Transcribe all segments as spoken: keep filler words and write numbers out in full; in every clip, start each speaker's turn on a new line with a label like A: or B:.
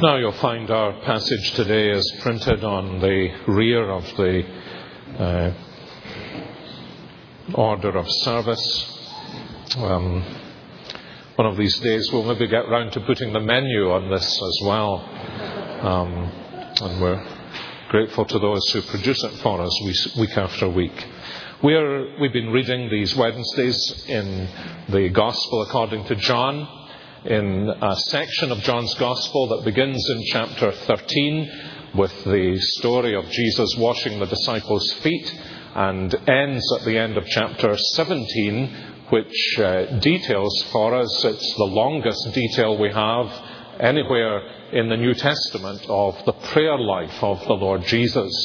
A: Now you'll find our passage today is printed on the rear of the uh, order of service. Um, one of these days we'll maybe get round to putting the menu on this as well. Um, and we're grateful to those who produce it for us week after week. We're, we've been reading these Wednesdays in the Gospel according to John, in a section of John's Gospel that begins in chapter thirteen with the story of Jesus washing the disciples' feet and ends at the end of chapter seventeen, which uh, details for us, it's the longest detail we have anywhere in the New Testament of the prayer life of the Lord Jesus.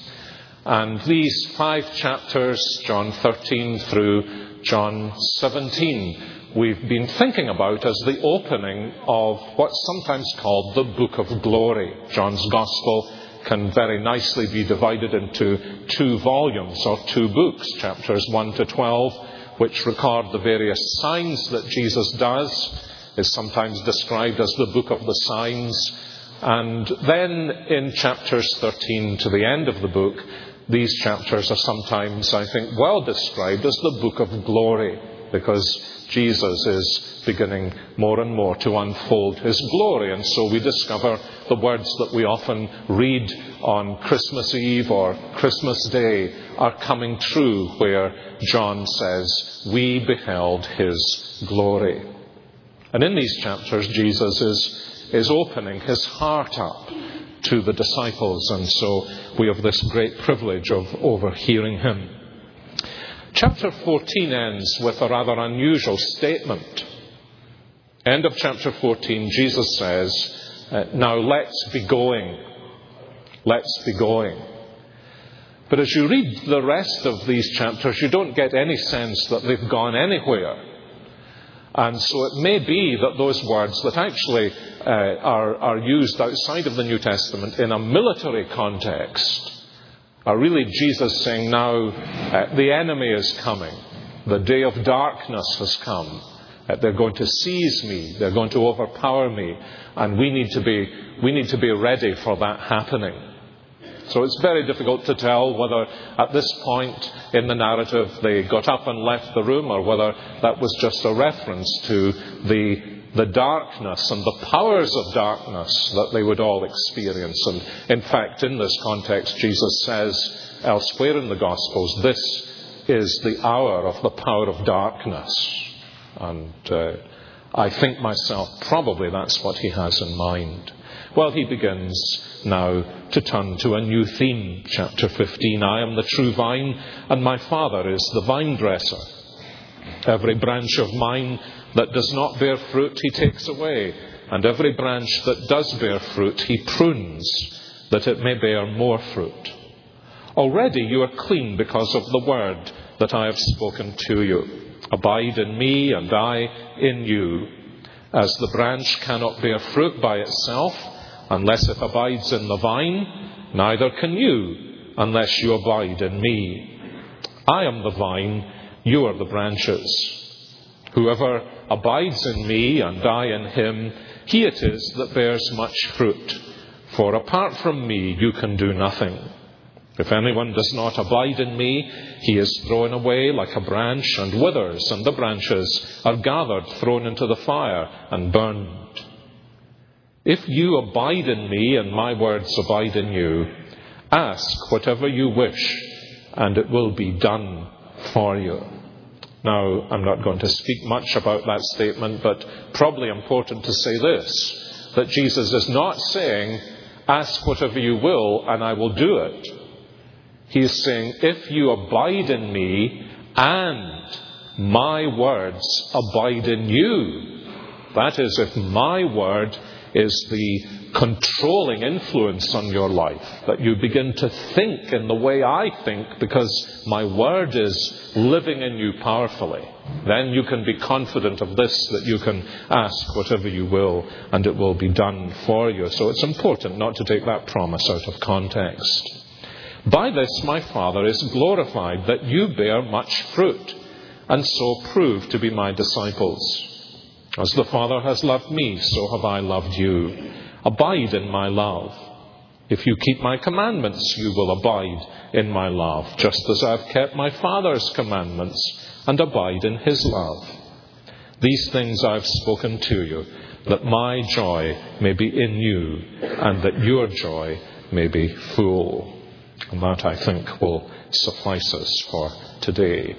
A: And these five chapters, John thirteen through John seventeen, we've been thinking about as the opening of what's sometimes called the Book of Glory. John's Gospel can very nicely be divided into two volumes or two books, chapters one to twelve, which record the various signs that Jesus does, is sometimes described as the Book of the Signs. And then in chapters thirteen to the end of the book, these chapters are sometimes, I think, well described as the Book of Glory, because Jesus is beginning more and more to unfold his glory. And so we discover the words that we often read on Christmas Eve or Christmas Day are coming true, where John says, "We beheld his glory." And in these chapters, Jesus is, is opening his heart up to the disciples. And so we have this great privilege of overhearing him. Chapter fourteen ends with a rather unusual statement. End of chapter fourteen, Jesus says, uh, now let's be going. Let's be going. But as you read the rest of these chapters, you don't get any sense that they've gone anywhere. And so it may be that those words that actually uh, are, are used outside of the New Testament in a military context are really Jesus saying, now uh, the enemy is coming. The day of darkness has come. Uh, they're going to seize me. They're going to overpower me. And we need to be, we need to be ready for that happening. So it's very difficult to tell whether at this point in the narrative they got up and left the room, or whether that was just a reference to the the darkness and the powers of darkness that they would all experience. And in fact, in this context, Jesus says elsewhere in the Gospels, this is the hour of the power of darkness. And uh, I think myself, probably that's what he has in mind. Well, he begins now to turn to a new theme. Chapter fifteen, I am the true vine, and my Father is the vine dresser. Every branch of mine that does not bear fruit, he takes away. And every branch that does bear fruit, he prunes, that it may bear more fruit. Already you are clean because of the word that I have spoken to you. Abide in me, and I in you. As the branch cannot bear fruit by itself, unless it abides in the vine, neither can you, unless you abide in me. I am the vine, you are the branches. Whoever abides in me and I in him, he it is that bears much fruit. For apart from me, you can do nothing. If anyone does not abide in me, he is thrown away like a branch and withers, and the branches are gathered, thrown into the fire, and burned. If you abide in me and my words abide in you, ask whatever you wish, and it will be done for you. Now, I'm not going to speak much about that statement, but probably important to say this, that Jesus is not saying, ask whatever you will and I will do it. He is saying, if you abide in me and my words abide in you, that is, if my word is the controlling influence on your life, that you begin to think in the way I think because my word is living in you powerfully, then you can be confident of this, that you can ask whatever you will and it will be done for you. So it's important not to take that promise out of context. By this my Father is glorified, that you bear much fruit, and so prove to be my disciples. As the Father has loved me, so have I loved you. Abide in my love. If you keep my commandments, you will abide in my love, just as I've kept my Father's commandments and abide in his love. These things I've spoken to you, that my joy may be in you and that your joy may be full. And that, I think, will suffice us for today.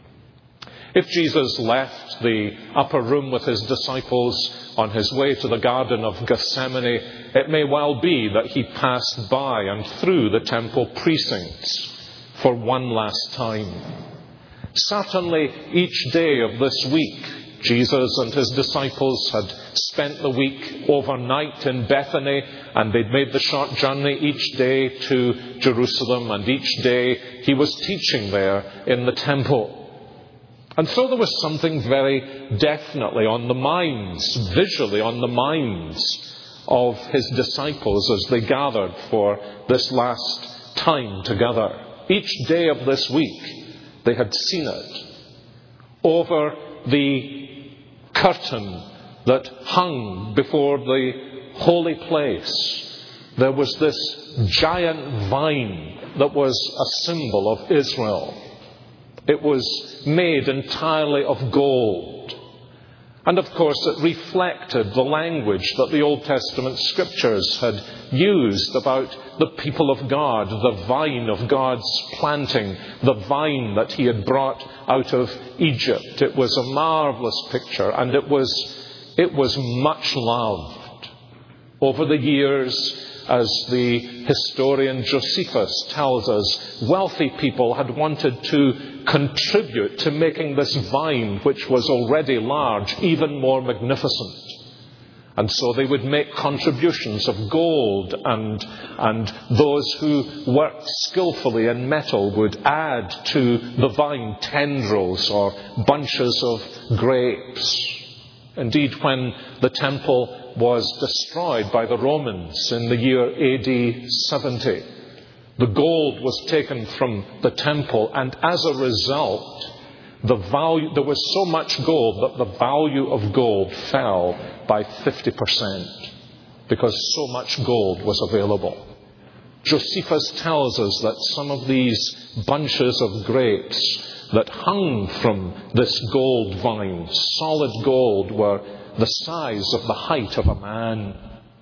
A: If Jesus left the upper room with his disciples on his way to the Garden of Gethsemane, it may well be that he passed by and through the temple precincts for one last time. Certainly, each day of this week, Jesus and his disciples had spent the week overnight in Bethany, and they'd made the short journey each day to Jerusalem, and each day he was teaching there in the temple. And so there was something very definitely on the minds, visually on the minds of his disciples as they gathered for this last time together. Each day of this week, they had seen it. Over the curtain that hung before the holy place, there was this giant vine that was a symbol of Israel. It was made entirely of gold. And of course it reflected the language that the Old Testament scriptures had used about the people of God, the vine of God's planting, the vine that he had brought out of Egypt. It was a marvelous picture, and it was, it was much loved. Over the years, as the historian Josephus tells us, wealthy people had wanted to contribute to making this vine, which was already large, even more magnificent. And so they would make contributions of gold, and, and those who worked skillfully in metal would add to the vine tendrils or bunches of grapes. Indeed, when the temple was destroyed by the Romans in the year A D seventy, the gold was taken from the temple, and as a result, the value, there was so much gold that the value of gold fell by fifty percent because so much gold was available. Josephus tells us that some of these bunches of grapes that hung from this gold vine, solid gold, were the size of the height of a man.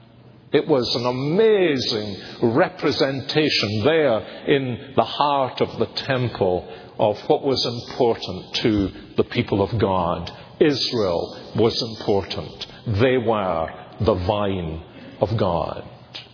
A: It was an amazing representation there in the heart of the temple of what was important to the people of God. Israel was important. They were the vine of God.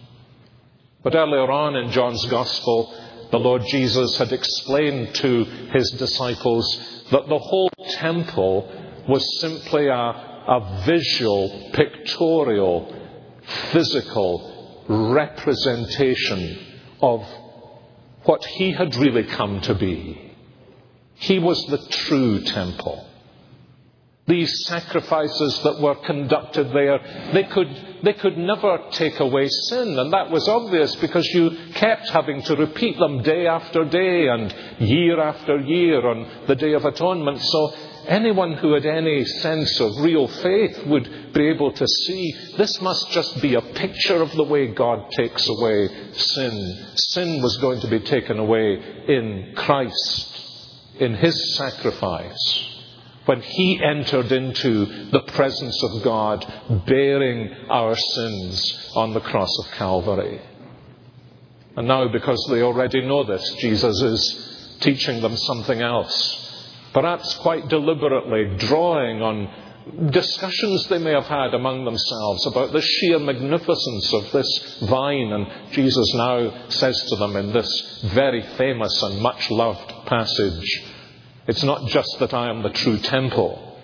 A: But earlier on in John's Gospel, the Lord Jesus had explained to his disciples that the whole temple was simply a, a visual, pictorial, physical representation of what he had really come to be. He was the true temple. These sacrifices that were conducted there, they could, they could never take away sin. And that was obvious because you kept having to repeat them day after day and year after year on the Day of Atonement. So anyone who had any sense of real faith would be able to see this must just be a picture of the way God takes away sin. Sin was going to be taken away in Christ, in his sacrifice, when he entered into the presence of God, bearing our sins on the cross of Calvary. And now, because they already know this, Jesus is teaching them something else, perhaps quite deliberately drawing on discussions they may have had among themselves about the sheer magnificence of this vine. And Jesus now says to them in this very famous and much loved passage, it's not just that I am the true temple.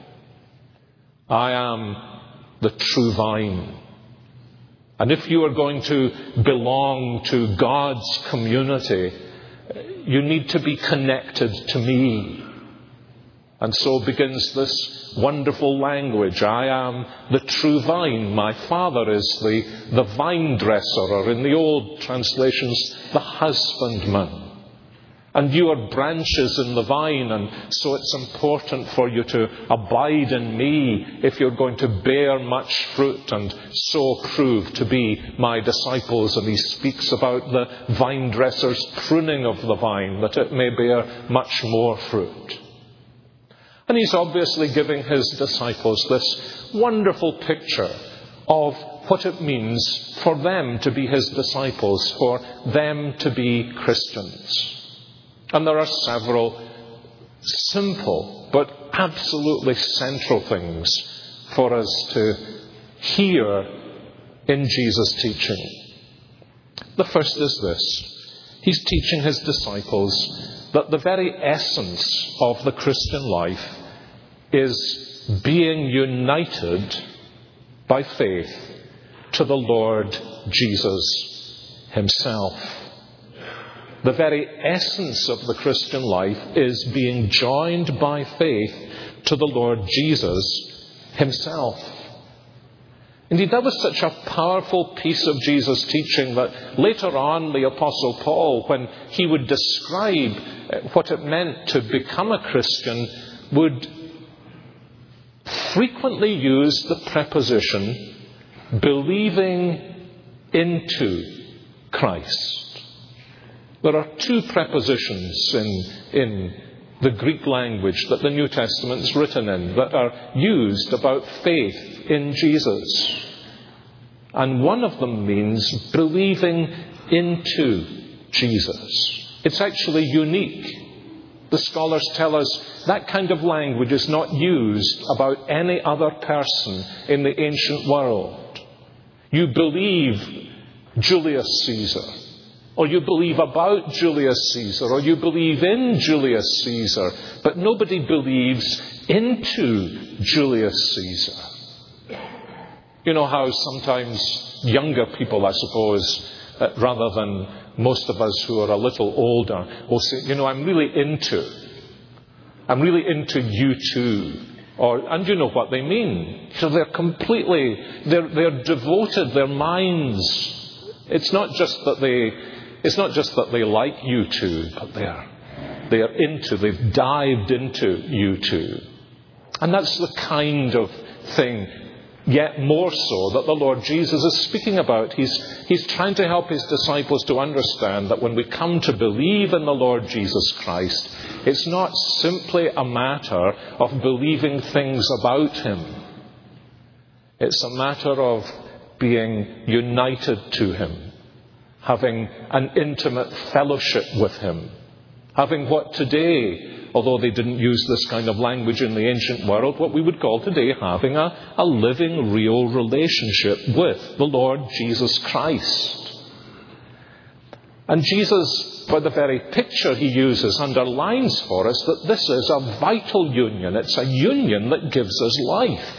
A: I am the true vine. And if you are going to belong to God's community, you need to be connected to me. And so begins this wonderful language. I am the true vine. My Father is the, the vine dresser, or in the old translations, the husbandman. And you are branches in the vine, and so it's important for you to abide in me if you're going to bear much fruit and so prove to be my disciples. And he speaks about the vine dresser's pruning of the vine, that it may bear much more fruit. And he's obviously giving his disciples this wonderful picture of what it means for them to be his disciples, for them to be Christians. And there are several simple but absolutely central things for us to hear in Jesus' teaching. The first is this. He's teaching his disciples that the very essence of the Christian life is being united by faith to the Lord Jesus himself. The very essence of the Christian life is being joined by faith to the Lord Jesus himself. Indeed, that was such a powerful piece of Jesus' teaching that later on the Apostle Paul, when he would describe what it meant to become a Christian, would frequently use the preposition believing into Christ. There are two prepositions in, in the Greek language that the New Testament is written in that are used about faith in Jesus. And one of them means believing into Jesus. It's actually unique. The scholars tell us that kind of language is not used about any other person in the ancient world. You believe Julius Caesar, or you believe about Julius Caesar, or you believe in Julius Caesar, but nobody believes into Julius Caesar. You know how sometimes younger people, I suppose, uh, rather than most of us who are a little older, will say, you know, I'm really into, I'm really into you too. Or, and you know what they mean. So they're completely, they're, they're devoted, their minds. It's not just that they, it's not just that they like you too, but they're, they're into, they've dived into you too. And that's the kind of thing, yet more so, that the Lord Jesus is speaking about. He's, he's trying to help his disciples to understand that when we come to believe in the Lord Jesus Christ, it's not simply a matter of believing things about him. It's a matter of being united to him, having an intimate fellowship with him, having what today, although they didn't use this kind of language in the ancient world, what we would call today having a, a living, real relationship with the Lord Jesus Christ. And Jesus, by the very picture he uses, underlines for us that this is a vital union. It's a union that gives us life.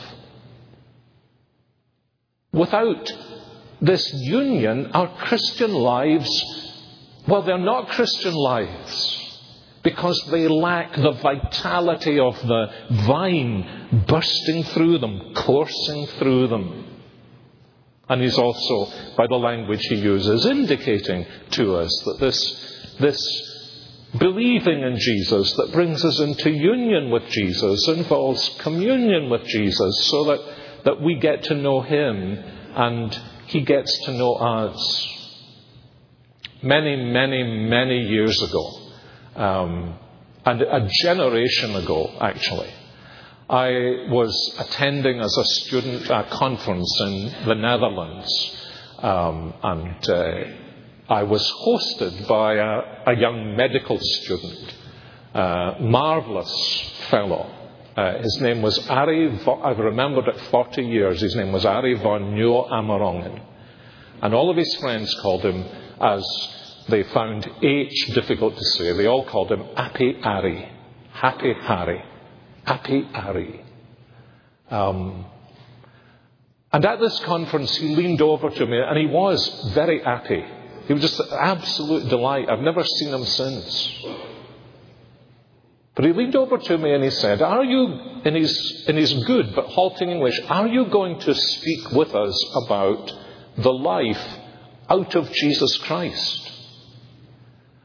A: Without this union, our Christian lives, well, they're not Christian lives, because they lack the vitality of the vine bursting through them, coursing through them. And he's also, by the language he uses, indicating to us that this, this believing in Jesus that brings us into union with Jesus involves communion with Jesus, so that, that we get to know him and he gets to know us. Many, many, many years ago, Um, and a generation ago, actually, I was attending as a student a conference in the Netherlands, um, and uh, I was hosted by a, a young medical student, a marvellous fellow. Uh, his name was Arie, I've remembered it forty years, his name was Arie van Nieuw Amerongen. And all of his friends called him, as they found H difficult to say, they all called him Appie Arie. Happy Harry. Appie Arie. Um, and at this conference, he leaned over to me, and he was very happy. He was just an absolute delight. I've never seen him since. But he leaned over to me and he said, are you, in his, in his good but halting English, are you going to speak with us about the life out of Jesus Christ?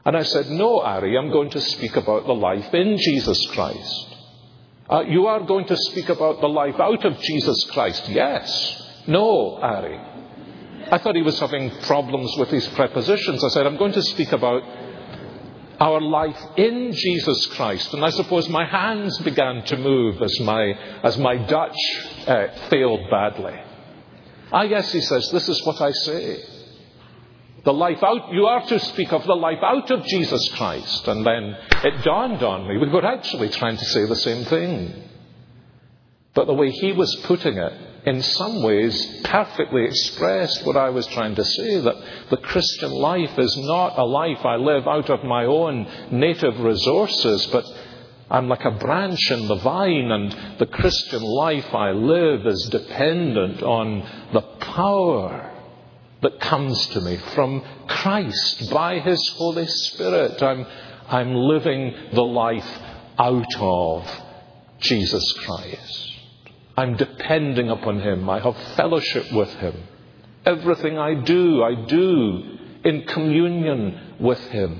A: And I said, no, Ari, I'm going to speak about the life in Jesus Christ. Uh, you are going to speak about the life out of Jesus Christ. Yes. No, Ari. I thought he was having problems with his prepositions. I said, I'm going to speak about our life in Jesus Christ. And I suppose my hands began to move as my, as my Dutch uh, failed badly. Ah, yes, he says, this is what I say. The life out, you are to speak of the life out of Jesus Christ. And then it dawned on me, we were actually trying to say the same thing. But the way he was putting it, in some ways, perfectly expressed what I was trying to say, that the Christian life is not a life I live out of my own native resources, but I'm like a branch in the vine, and the Christian life I live is dependent on the power that comes to me from Christ by His Holy Spirit. I'm, I'm living the life out of Jesus Christ. I'm depending upon Him. I have fellowship with Him. Everything I do, I do in communion with Him.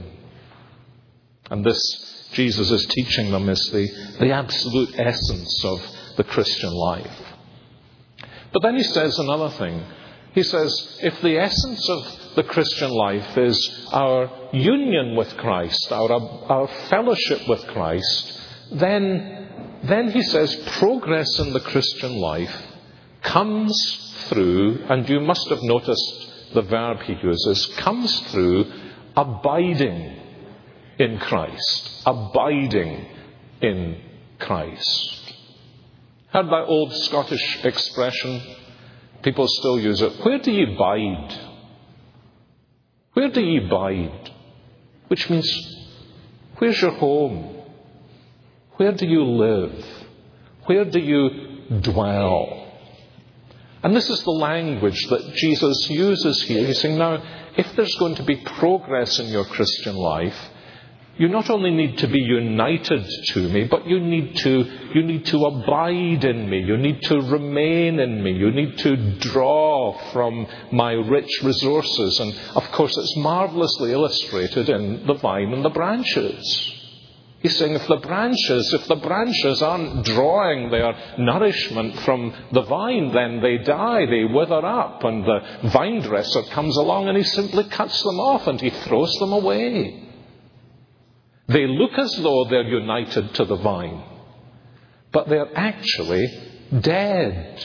A: And this, Jesus is teaching them, is the, the absolute essence of the Christian life. But then he says another thing. He says, if the essence of the Christian life is our union with Christ, our, our fellowship with Christ, then, then he says progress in the Christian life comes through, and you must have noticed the verb he uses, comes through abiding in Christ. Abiding in Christ. Heard that old Scottish expression? People still use it. Where do you bide? Where do you bide? Which means, where's your home? Where do you live? Where do you dwell? And this is the language that Jesus uses here. He's saying, now, if there's going to be progress in your Christian life, you not only need to be united to me, but you need to, you need to abide in me. You need to remain in me. You need to draw from my rich resources. And of course, it's marvelously illustrated in the vine and the branches. He's saying if the branches, if the branches aren't drawing their nourishment from the vine, then they die, they wither up, and the vine dresser comes along and he simply cuts them off and he throws them away. They look as though they're united to the vine, but they're actually dead.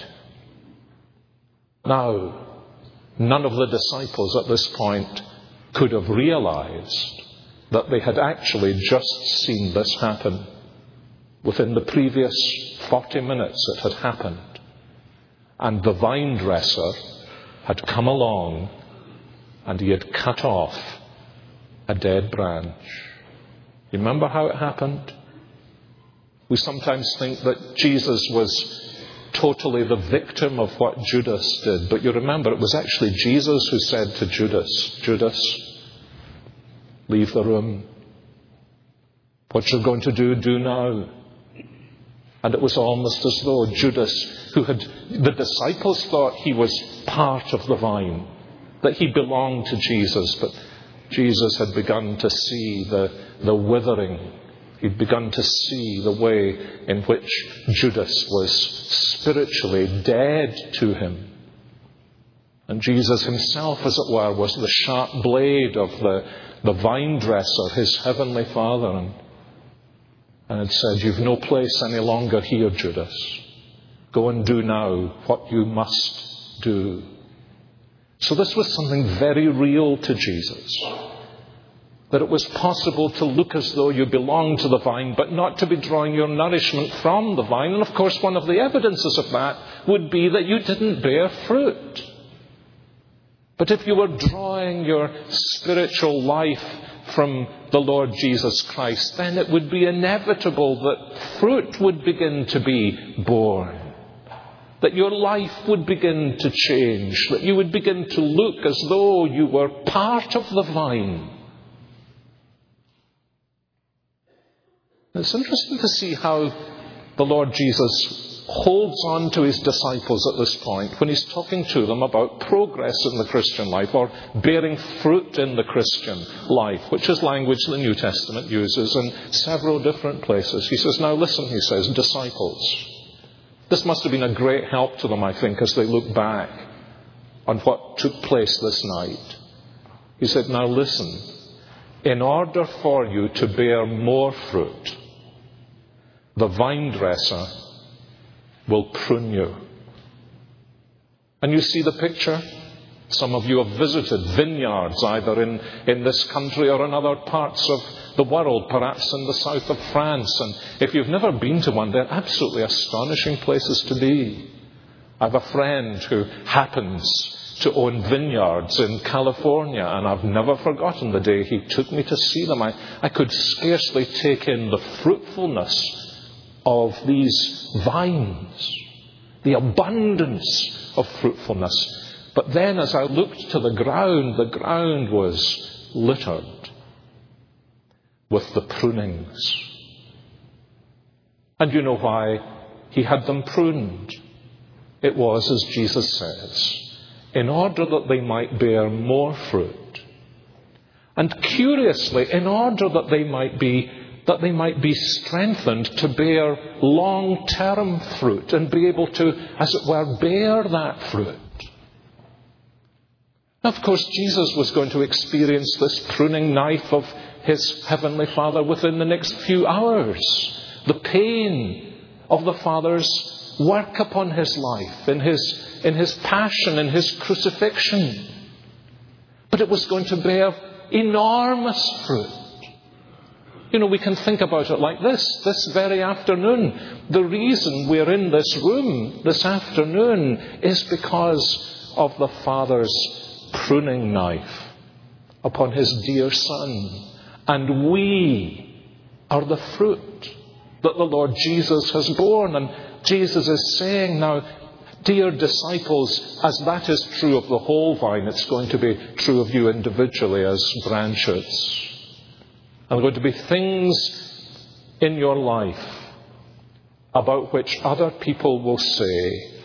A: Now, none of the disciples at this point could have realized that they had actually just seen this happen. Within the previous forty minutes it had happened. And the vine dresser had come along and he had cut off a dead branch. You remember how it happened? We sometimes think that Jesus was totally the victim of what Judas did. But you remember, it was actually Jesus who said to Judas, Judas, leave the room. What you're going to do, do now. And it was almost as though Judas, who had, the disciples thought he was part of the vine, that he belonged to Jesus, but Jesus had begun to see the, the withering. He'd begun to see the way in which Judas was spiritually dead to him. And Jesus himself, as it were, was the sharp blade of the, the vine dresser, his heavenly Father, and, and had said, you've no place any longer here, Judas. Go and do now what you must do. So this was something very real to Jesus. That it was possible to look as though you belonged to the vine, but not to be drawing your nourishment from the vine. And of course, one of the evidences of that would be that you didn't bear fruit. But if you were drawing your spiritual life from the Lord Jesus Christ, then it would be inevitable that fruit would begin to be born. That your life would begin to change. That you would begin to look as though you were part of the vine. It's interesting to see how the Lord Jesus holds on to his disciples at this point when he's talking to them about progress in the Christian life or bearing fruit in the Christian life, which is language the New Testament uses in several different places. He says, now listen, he says, disciples. This must have been a great help to them, I think, as they look back on what took place this night. He said, now listen, in order for you to bear more fruit, the vine dresser will prune you. And you see the picture? Some of you have visited vineyards either in, in this country or in other parts of the world, perhaps in the south of France. And if you've never been to one, they're absolutely astonishing places to be. I have a friend who happens to own vineyards in California, and I've never forgotten the day he took me to see them. I, I could scarcely take in the fruitfulness of these vines, the abundance of fruitfulness. But then as I looked to the ground, the ground was littered with the prunings. And you know why he had them pruned? It was, as Jesus says, in order that they might bear more fruit. And curiously, in order that they might be that they might be strengthened to bear long-term fruit and be able to, as it were, bear that fruit. Now, of course, Jesus was going to experience this pruning knife of his Heavenly Father within the next few hours. The pain of the Father's work upon his life, in his, in his passion, in his crucifixion. But it was going to bear enormous fruit. You know, we can think about it like this, this very afternoon. The reason we're in this room this afternoon is because of the Father's pruning knife upon his dear Son. And we are the fruit that the Lord Jesus has borne. And Jesus is saying now, dear disciples, as that is true of the whole vine, it's going to be true of you individually as branches. And there are going to be things in your life about which other people will say,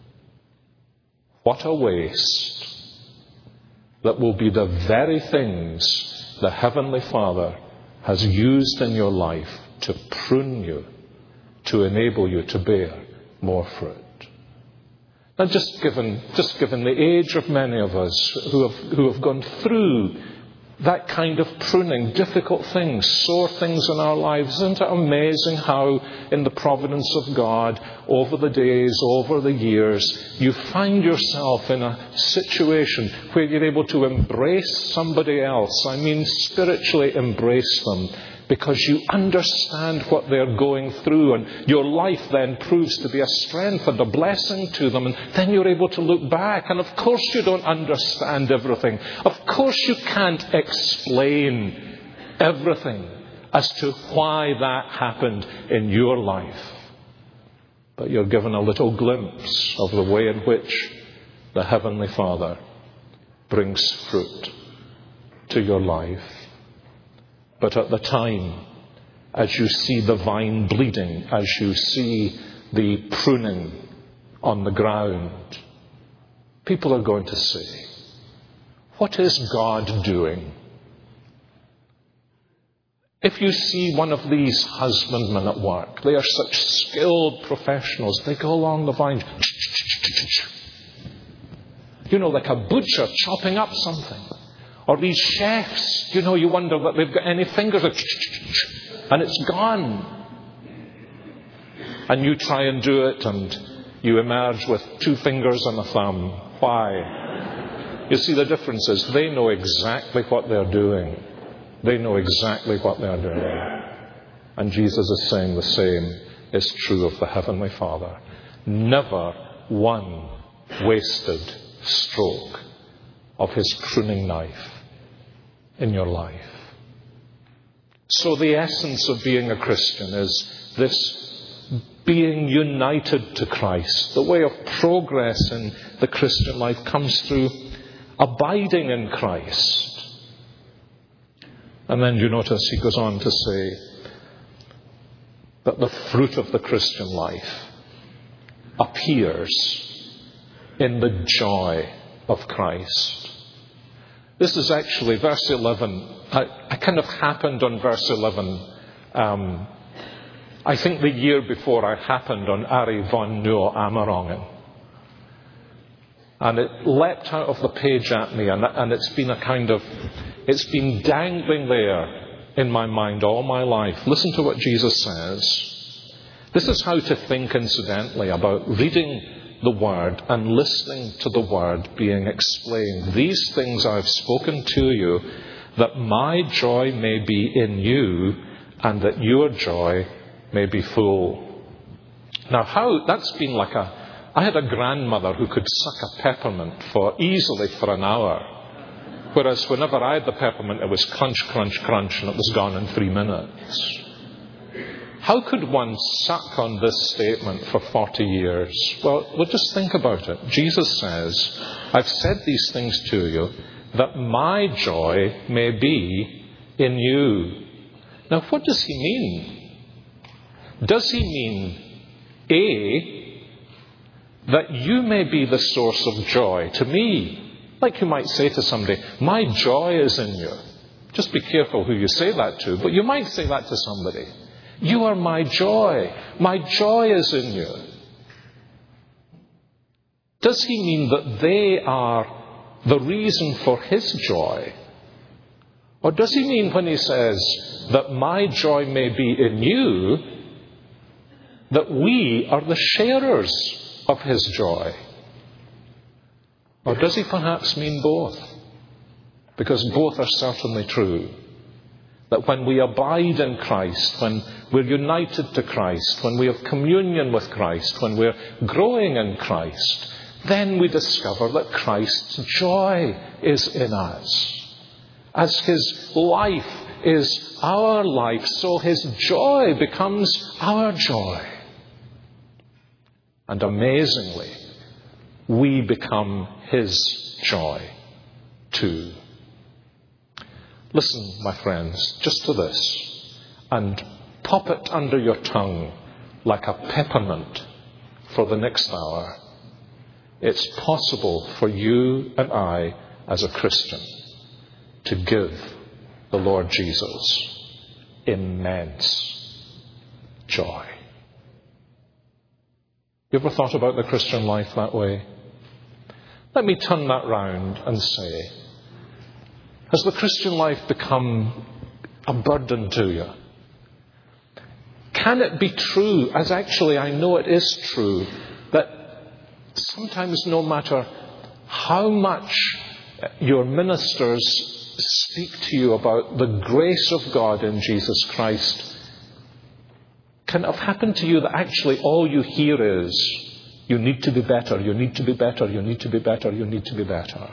A: what a waste, that will be the very things the Heavenly Father has used in your life to prune you, to enable you to bear more fruit. Now, just given, just given the age of many of us who have, who have gone through that kind of pruning, difficult things, sore things in our lives. Isn't it amazing how in the providence of God, over the days, over the years, you find yourself in a situation where you're able to embrace somebody else. I mean spiritually embrace them, because you understand what they're going through, and your life then proves to be a strength and a blessing to them. And then you're able to look back, and of course you don't understand everything. Of course you can't explain everything as to why that happened in your life. But you're given a little glimpse of the way in which the Heavenly Father brings fruit to your life. But at the time, as you see the vine bleeding, as you see the pruning on the ground, people are going to say, what is God doing? If you see one of these husbandmen at work, they are such skilled professionals, they go along the vine, you know, like a butcher chopping up something. Or these chefs, you know, you wonder that they've got any fingers, and it's gone. And you try and do it, and you emerge with two fingers and a thumb. Why? You see, the difference is they know exactly what they're doing. They know exactly what they're doing. And Jesus is saying the same is true of the Heavenly Father. Never one wasted stroke of his pruning knife in your life. So the essence of being a Christian is this being united to Christ. The way of progress in the Christian life comes through abiding in Christ. And then you notice he goes on to say that the fruit of the Christian life appears in the joy of Christ. This is actually verse eleven. I, I kind of happened on verse eleven. Um, I think the year before I happened on Ari von Nuo Amerongen. And it leapt out of the page at me, and, and it's been a kind of, it's been dangling there in my mind all my life. Listen to what Jesus says. This is how to think, incidentally, about reading the Word and listening to the Word being explained. These things I've spoken to you, that my joy may be in you, and that your joy may be full. Now, how that's been like a I had a grandmother who could suck a peppermint for easily for an hour, whereas whenever I had the peppermint, it was crunch, crunch, crunch, and it was gone in three minutes. How could one suck on this statement for forty years? Well, well, just think about it. Jesus says, I've said these things to you, that my joy may be in you. Now, what does he mean? Does he mean, A, that you may be the source of joy to me? Like you might say to somebody, my joy is in you. Just be careful who you say that to, but you might say that to somebody. You are my joy. My joy is in you. Does he mean that they are the reason for his joy? Or does he mean when he says that my joy may be in you, that we are the sharers of his joy? Or does he perhaps mean both? Because both are certainly true. That when we abide in Christ, when we're united to Christ, when we have communion with Christ, when we're growing in Christ, then we discover that Christ's joy is in us. As his life is our life, so his joy becomes our joy. And amazingly, we become his joy too. Listen, my friends, just to this, and pop it under your tongue like a peppermint for the next hour. It's possible for you and I, as a Christian, to give the Lord Jesus immense joy. You ever thought about the Christian life that way? Let me turn that round and say, has the Christian life become a burden to you? Can it be true, as actually I know it is true, that sometimes no matter how much your ministers speak to you about the grace of God in Jesus Christ, can it have happened to you that actually all you hear is, you need to be better, you need to be better, you need to be better, you need to be better?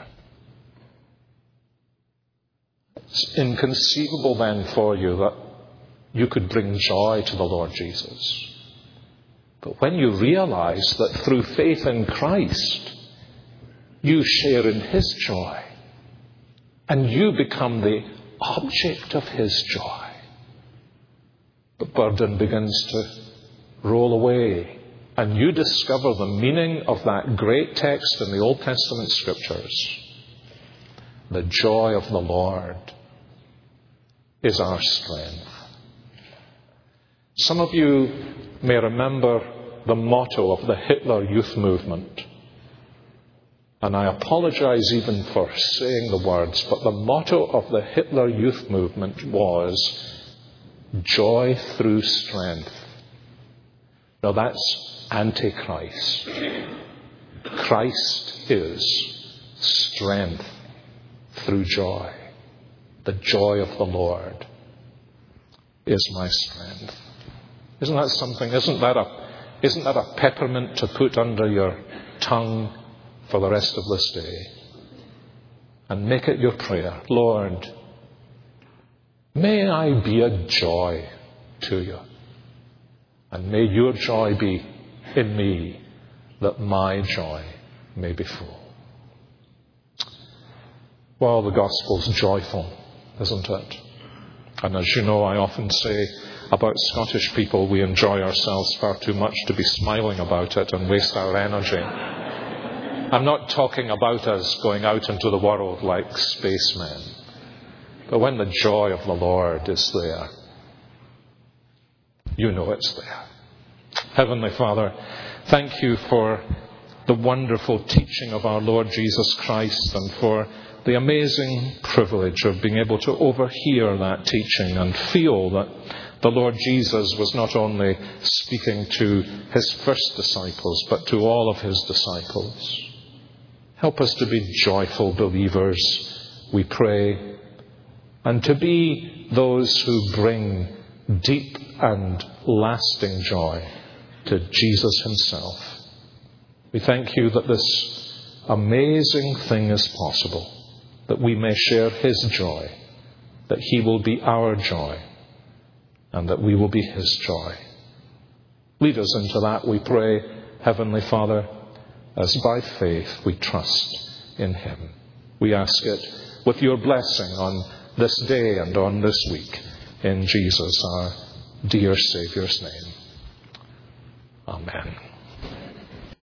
A: It's inconceivable then for you that you could bring joy to the Lord Jesus. But when you realize that through faith in Christ, you share in his joy, and you become the object of his joy, the burden begins to roll away, and you discover the meaning of that great text in the Old Testament Scriptures. The joy of the Lord is our strength. Some of you may remember the motto of the Hitler Youth Movement. And I apologize even for saying the words, but the motto of the Hitler Youth Movement was joy through strength. Now that's Antichrist. Christ is strength through joy. The joy of the Lord is my strength. Isn't that something? Isn't that a, isn't that a peppermint to put under your tongue for the rest of this day? And make it your prayer. Lord, may I be a joy to you. And may your joy be in me, that my joy may be full. Well, the gospel's joyful, isn't it? And as you know, I often say, about Scottish people, we enjoy ourselves far too much to be smiling about it and waste our energy. I'm not talking about us going out into the world like spacemen. But when the joy of the Lord is there, you know it's there. Heavenly Father, thank you for the wonderful teaching of our Lord Jesus Christ and for the amazing privilege of being able to overhear that teaching and feel that the Lord Jesus was not only speaking to his first disciples, but to all of his disciples. Help us to be joyful believers, we pray, and to be those who bring deep and lasting joy to Jesus himself. We thank you that this amazing thing is possible, that we may share his joy, that he will be our joy, and that we will be his joy. Lead us into that, we pray, Heavenly Father, as by faith we trust in him. We ask it with your blessing on this day and on this week, in Jesus, our dear Saviour's name. Amen.